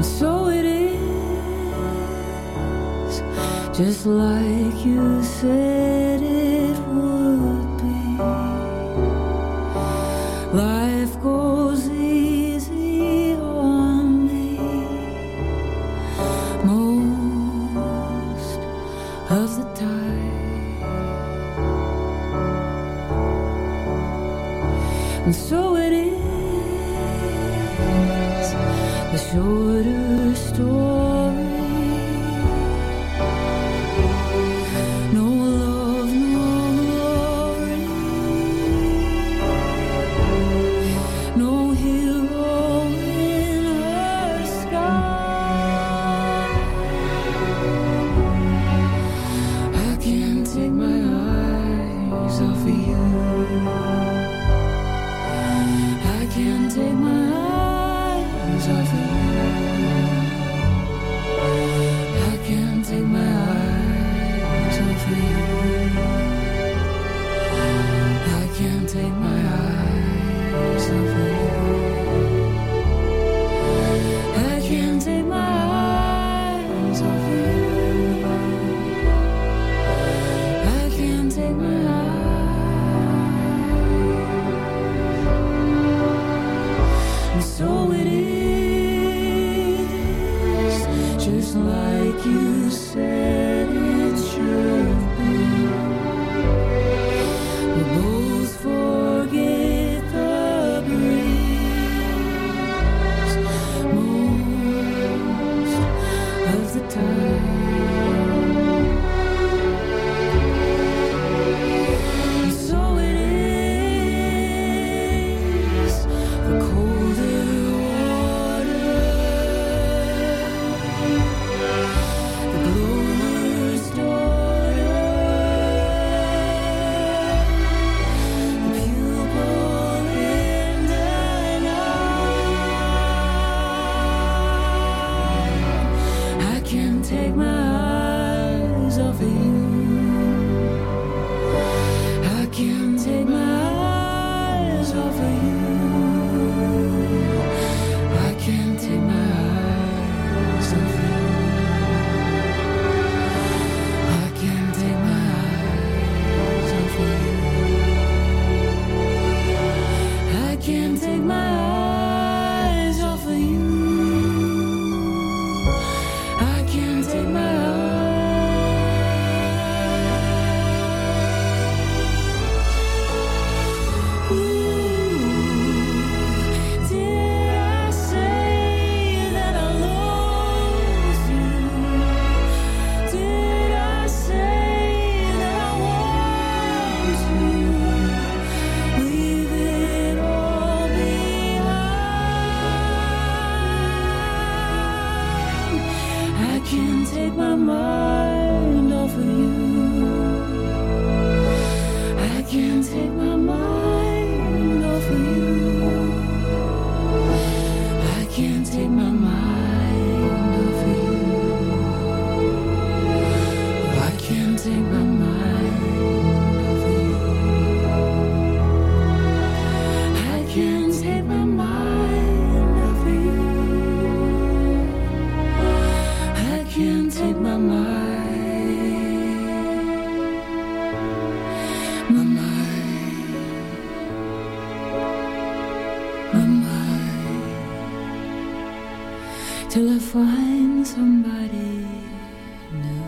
So it is, just like you said it would be. Life goes easy on me most of the time. And so it is, the shorter story. No love, no glory, no hero in her sky. I can't take my eyes off of you. I can't take my eyes off of you. I can't take my eyes off of you. I can't take my eyes off of you. I can't take my eyes off of you. I can't take my eyes. And so it is, just like you said it should be. We both forget the breeze most of the time. And so it is, the colder water, the blower's daughter, the pupil in the night. I can't take my eyes off of you. I can't take my eyes off of you. I can't take my eyes off of you. I can't take my eyes off of you. I can't take my eyes off of you. I can't take my eyes. Did I say that I lost you? Did I say that I want to leave it all behind? I can't take my mind off of you. I can't take my mind off of you. I can't take my mind off of you. I can't take my mind off of you. I can't take my mind off of you. I can't take my mind, till I find somebody new.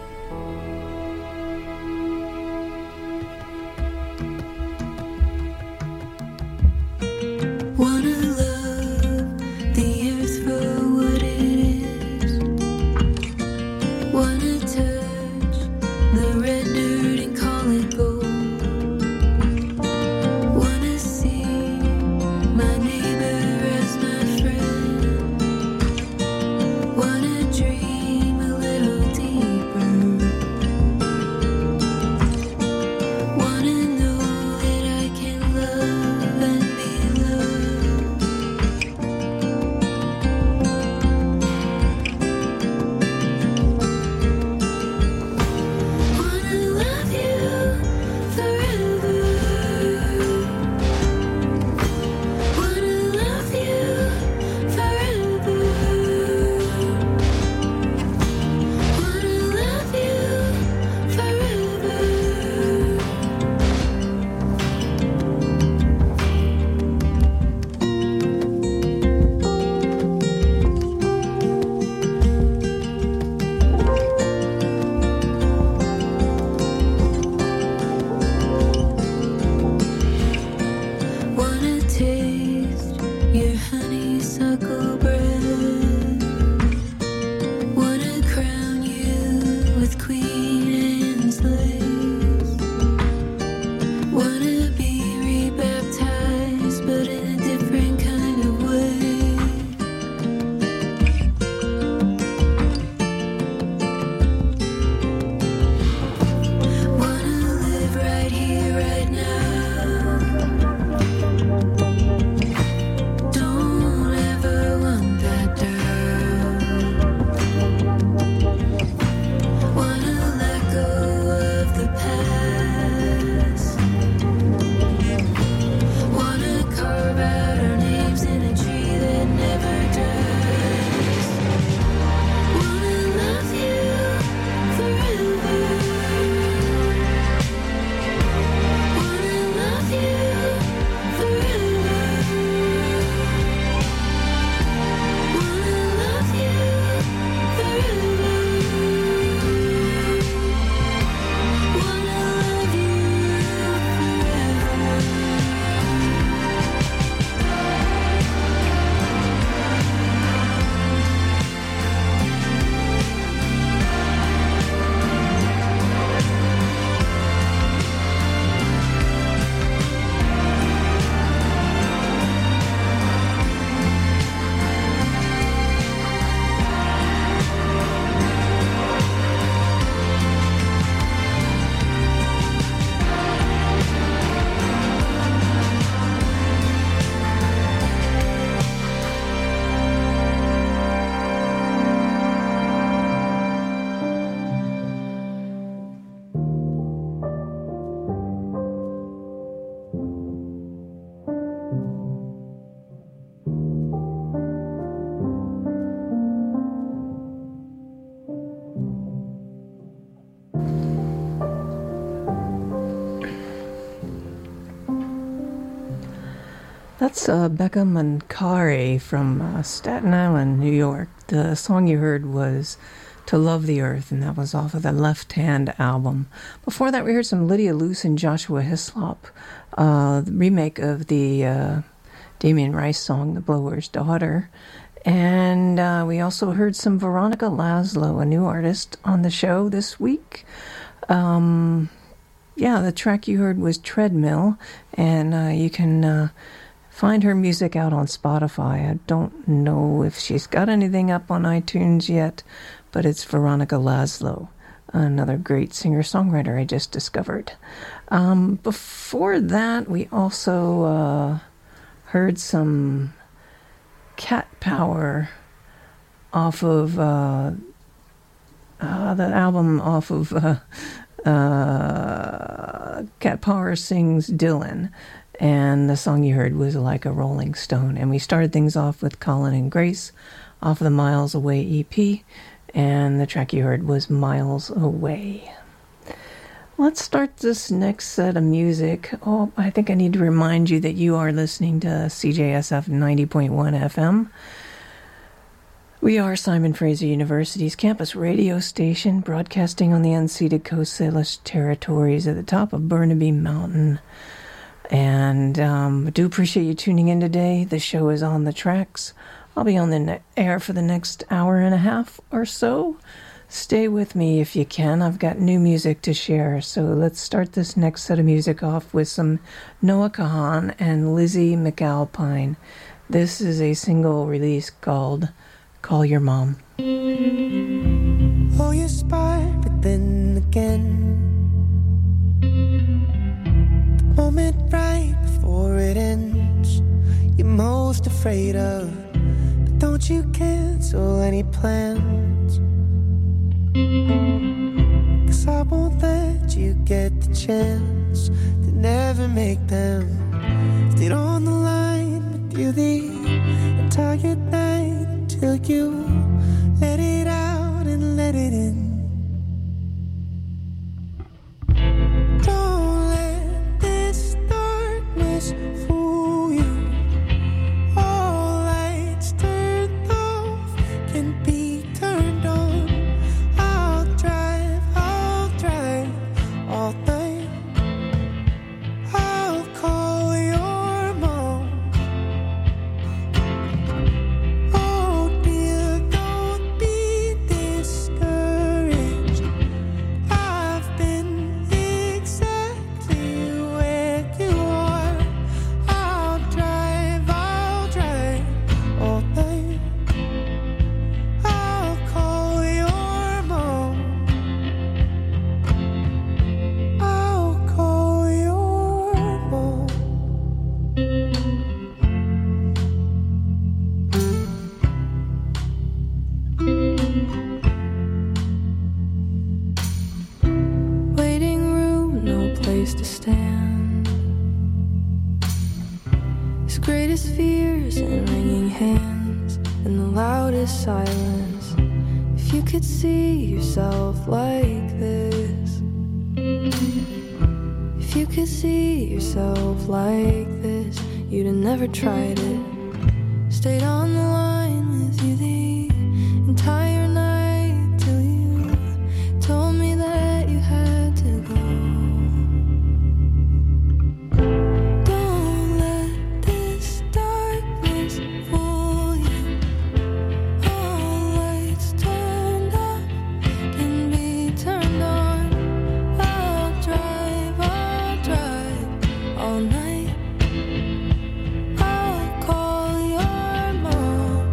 Wanna love the earth for what it is. Wanna touch the red dirt and call it gold. Wanna see my neighbor as my friend. Wanna dream a little deeper. Wanna know that I can love and be loved. Wanna taste your honeysuckle breath. Wanna crown you with Queen Anne's lace. Wanna be rebaptized, but in a different kind of way. Wanna live right here, right now. Don't ever want that down. Wanna let go of the past. Wanna carve out our names in a tree that never dies. Wanna love you forever. Wanna love you forever. Wanna love you forever. Wanna love That's Becca Mancari from Staten Island, New York. The song you heard was To Love the Earth, and that was off of the Left Hand album. Before that, we heard some Lydia Luce and Joshua Hislop, the remake of the Damien Rice song, The Blower's Daughter. And we also heard some Veronica Laszlo, a new artist on the show this week. The track you heard was Treadmill, and you can find her music out on Spotify. I don't know if she's got anything up on iTunes yet, but it's Veronica Laszlo, another great singer-songwriter I just discovered. Before that, we also heard some Cat Power off of the album off of Cat Power Sings Dylan. And the song you heard was Like a Rolling Stone. And we started things off with Colin and Grace off of the Miles Away EP. And the track you heard was Miles Away. Let's start this next set of music. Oh, I think I need to remind you that you are listening to CJSF 90.1 FM. We are Simon Fraser University's campus radio station, broadcasting on the unceded Coast Salish territories at the top of Burnaby Mountain. And I do appreciate you tuning in today. The show is on the tracks. I'll be on the air for the next hour and a half or so. Stay with me if you can. I've got new music to share. So let's start this next set of music off with some Noah Kahan and Lizzie McAlpine. This is a single release called Call Your Mom. Oh, you spy, but then again, the moment right before it ends, you're most afraid of. But don't you cancel any plans, 'cause I won't let you get the chance to never make them. Stayed on the line with you the entire night till you let it out and let it in. Don't let this darkness fool you. All lights turned off can be turned on. I'll drive all night. I'll call your mom. his greatest fears and wringing hands and the loudest silence. If you could see yourself like this, if you could see yourself like this, you'd have never tried it. Stayed on the line with you the entire night till you told me that you had to go. Don't let this darkness fool you. All lights turned off can be turned on. I'll drive all night. I'll call your mom.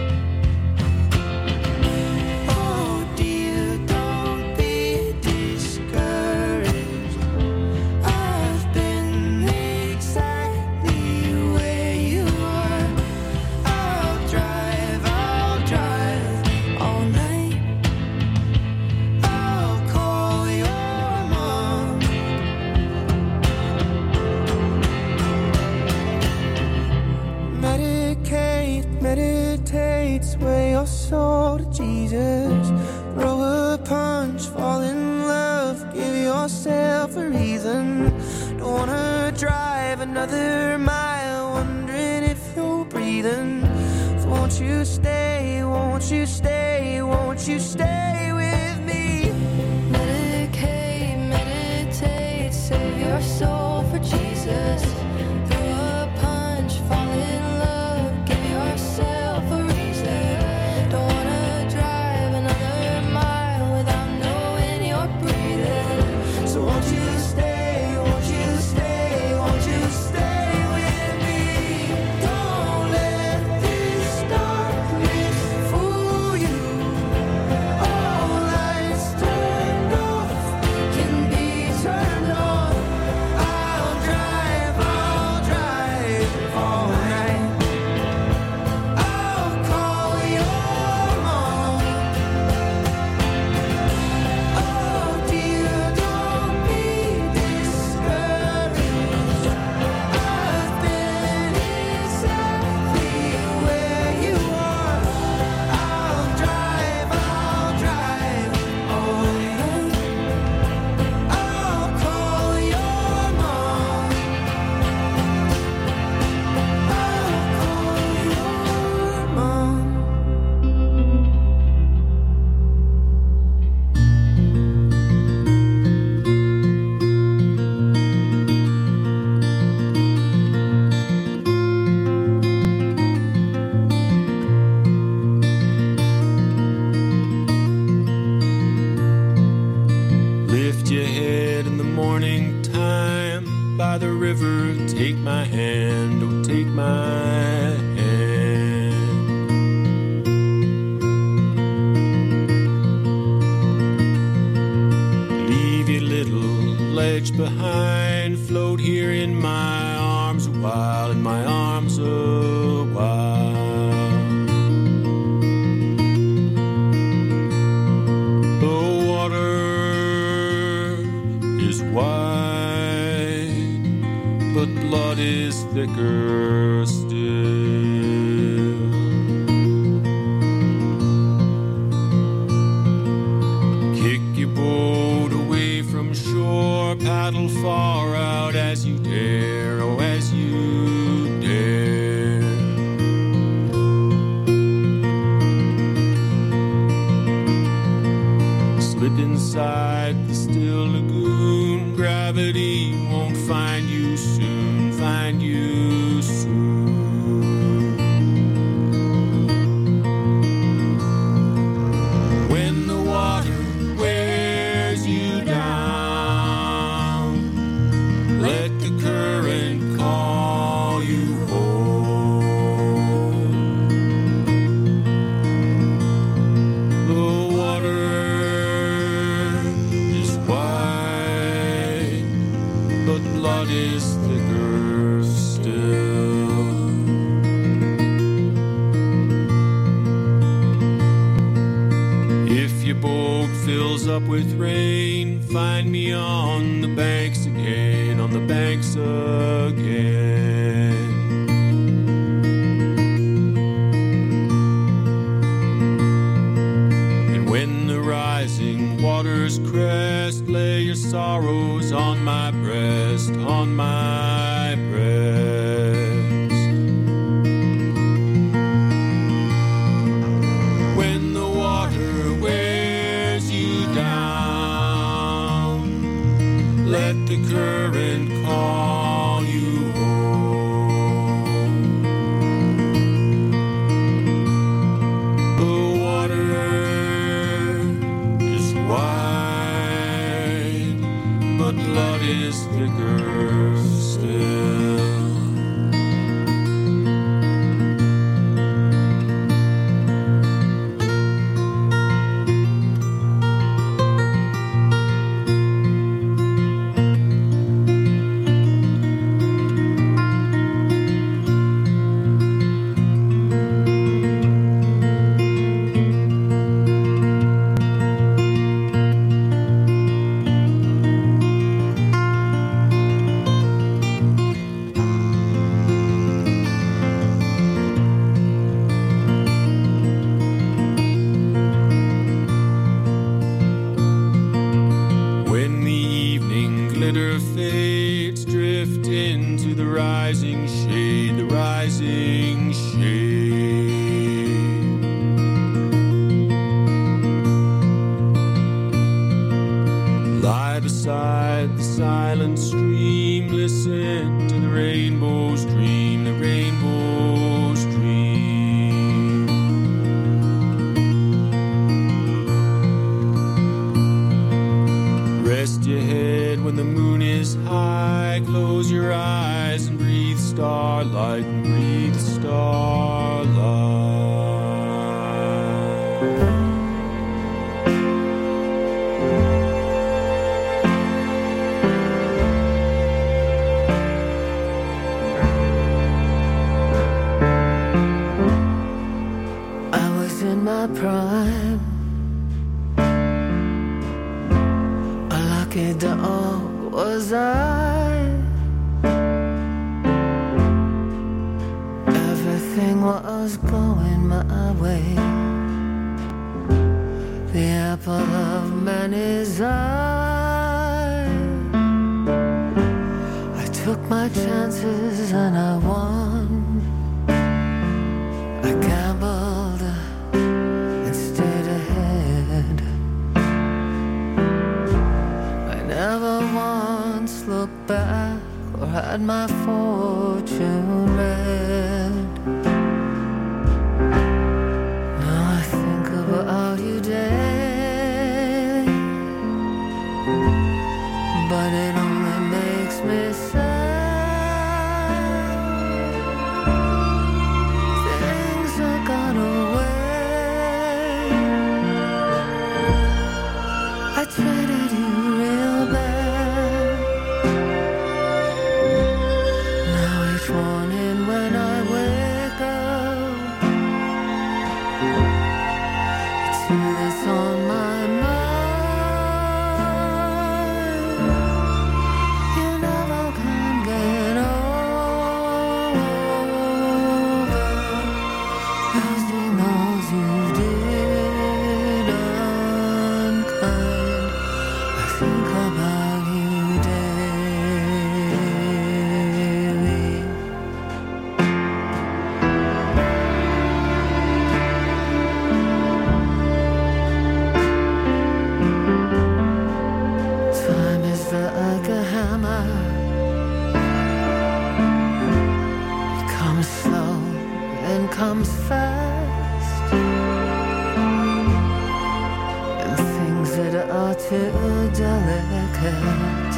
Oh dear, don't be discouraged. I've been exactly where you are. I'll drive all night. I'll call your mom. Meditate, sway your soul to Jesus. Throw a punch, fall in love, give yourself a reason. Don't wanna drive another mile, wondering if you're breathing. So won't you stay, won't you stay, won't you stay with me? Meditate, save your soul for Jesus. Throw a punch, fall in love, give yourself a reason. Don't wanna drive another mile without knowing you're breathing. So won't you stay, won't you stay, won't you stay with me? Don't let this darkness fool you. All lights turned off can be turned on. I'll drive all night. I'll call your mom. Oh dear, don't be discouraged. I've been exactly where you are. I'll drive all night. I'll call your mom. I'll call your mom. Lift your head in the morning time by the river. Take my hand, oh, take my hand. Leave your little ledge behind. Float here in my arms a while, in my arms a while. The water is wide, but blood is thicker still. Kick your boat away from shore, paddle far out as you dare, oh, as you dare. Slip inside the still lagoon. Gravity won't find you soon, find you soon. When the water wears you down, let the current call you home. The water is wide, but blood is thicker still. If your boat fills up with rain, find me on the banks again, on the banks again. rising shade. Lie beside the silent stream, listen to the rainbow's dream, the rainbow's dream. Rest your head when the moon is high, close your eyes and breathe starlight, and breathe starlight. My prime, a lucky dog was I. Everything was going my way, the apple of many's eye. I took my chances and I won. I gambled, never once looked back or had my fortune read. Now I think about you daily, but it only makes me sad. Things have gone away. I traded you real bad. Now each morning when I wake up, it's you that's on my mind. You never can get over losing those you did unkind. Think about you daily. Time is like a hammer. It comes slow and comes fast, and things that are too delicate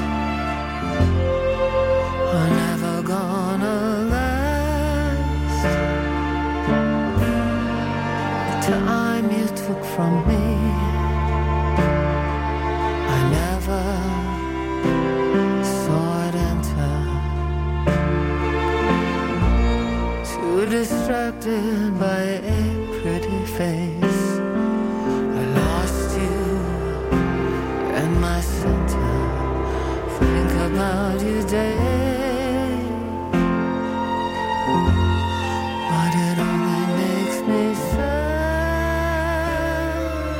are never gonna last. The time you took from me, I never saw it enter. Too distracted by a pretty face, I lost you and my center. Think about you daily, but it only makes me sad.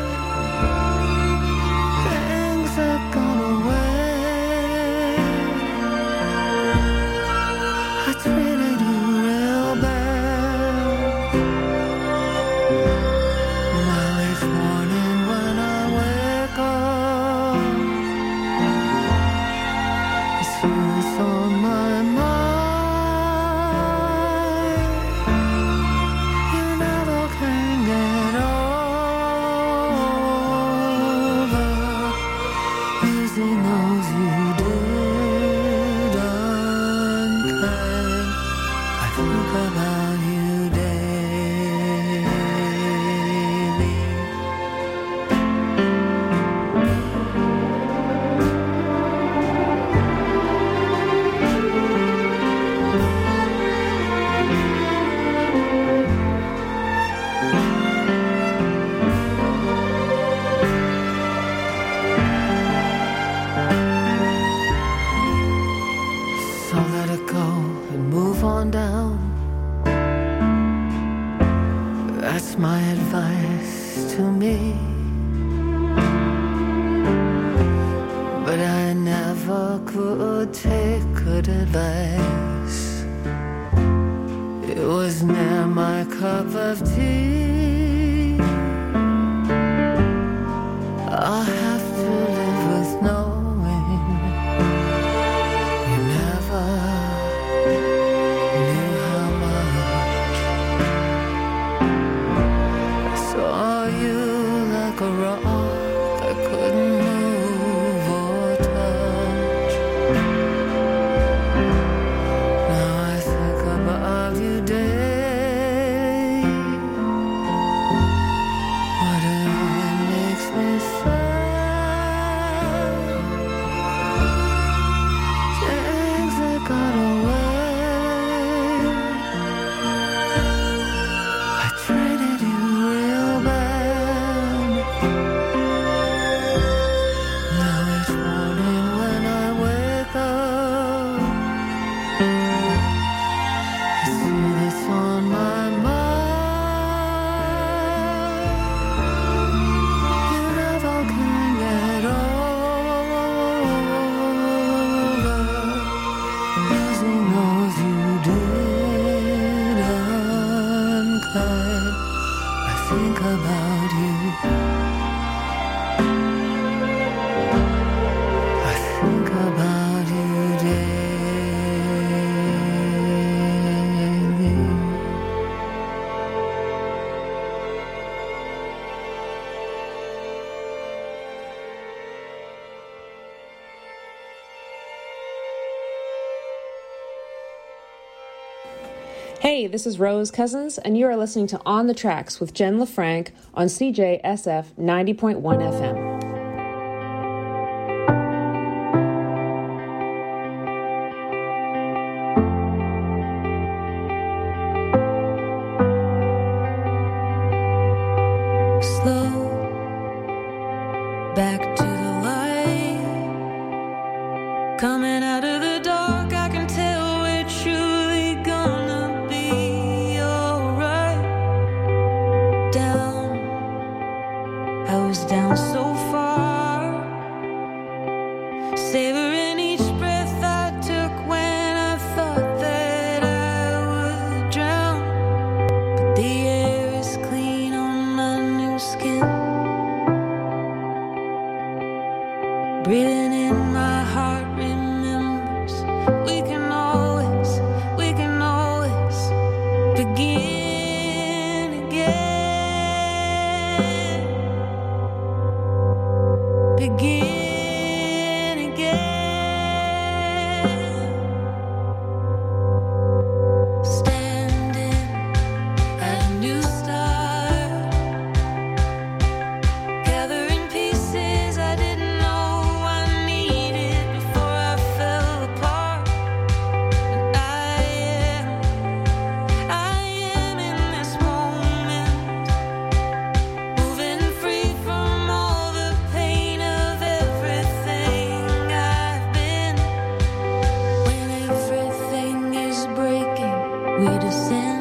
Things have gone away. I treated you real bad. Now each morning when I wake up, it's you that's on my mind. You never can get over losing those you did unkind. I think about you daily. So let it go and move on down. That's my advice to me. But I never could take good advice. It was near my cup of tea. I'll have to live with knowing you never knew how much I saw you like a rock I couldn't move or touch. Now I think about you day. Whatever makes me sad. Things that got away. I treated you real bad. Now each morning when I wake up, I see this on my mind. You never can get over losing those you did unkind. I think about you. I think about you daily. Hey, this is Rose Cousins, and you are listening to On the Tracks with Jen LaFranc on CJSF 90.1 FM. Slow back to the light, coming out of the dark. I can tell we're truly gonna be alright. Down, I was down so far, savoring each breath I took when I thought that I would drown. But the air is clean on my new skin. Breathing in my heart remembers we can always begin again. Begin again. Standing at a new start, gathering pieces I didn't know I needed before I fell apart. And I am in this moment, moving free from all the pain of everything I've been. When everything is breaking, we descend.